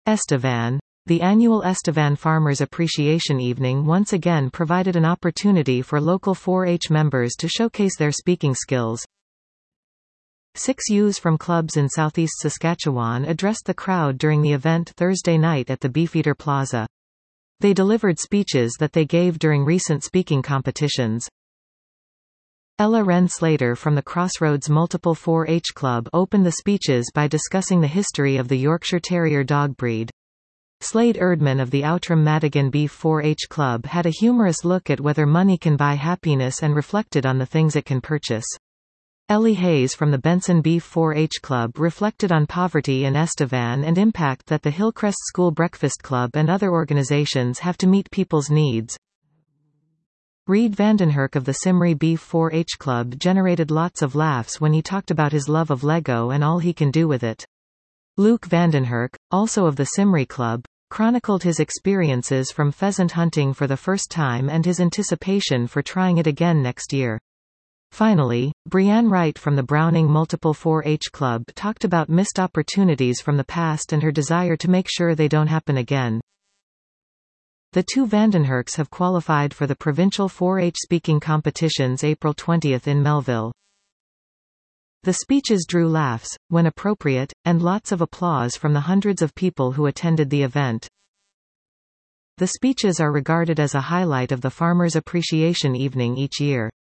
Estevan. The annual Estevan Farmers Appreciation Evening once again provided an opportunity for local 4-H members to showcase their speaking skills. 6 youths from clubs in southeast Saskatchewan addressed the crowd during the event Thursday night at the Beefeater Plaza. They delivered speeches that they gave during recent speaking competitions. Ella Wren Slater from the Crossroads Multiple 4-H Club opened the speeches by discussing the history of the Yorkshire Terrier dog breed. Slade Erdman of the Outram Madigan Beef 4-H Club had a humorous look at whether money can buy happiness and reflected on the things it can purchase. Ellie Hayes from the Benson Beef 4-H Club reflected on poverty in Estevan and impact that the Hillcrest School Breakfast Club and other organizations have to meet people's needs. Reed Vandenherk of the Simri Beef 4-H Club generated lots of laughs when he talked about his love of Lego and all he can do with it. Luke Vandenherk, also of the Simri Club, chronicled his experiences from pheasant hunting for the first time and his anticipation for trying it again next year. Finally, Brianne Wright from the Browning Multiple 4-H Club talked about missed opportunities from the past and her desire to make sure they don't happen again. The two Vandenherks have qualified for the provincial 4-H speaking competitions April 20 in Melville. The speeches drew laughs, when appropriate, and lots of applause from the hundreds of people who attended the event. The speeches are regarded as a highlight of the Farmers' Appreciation Evening each year.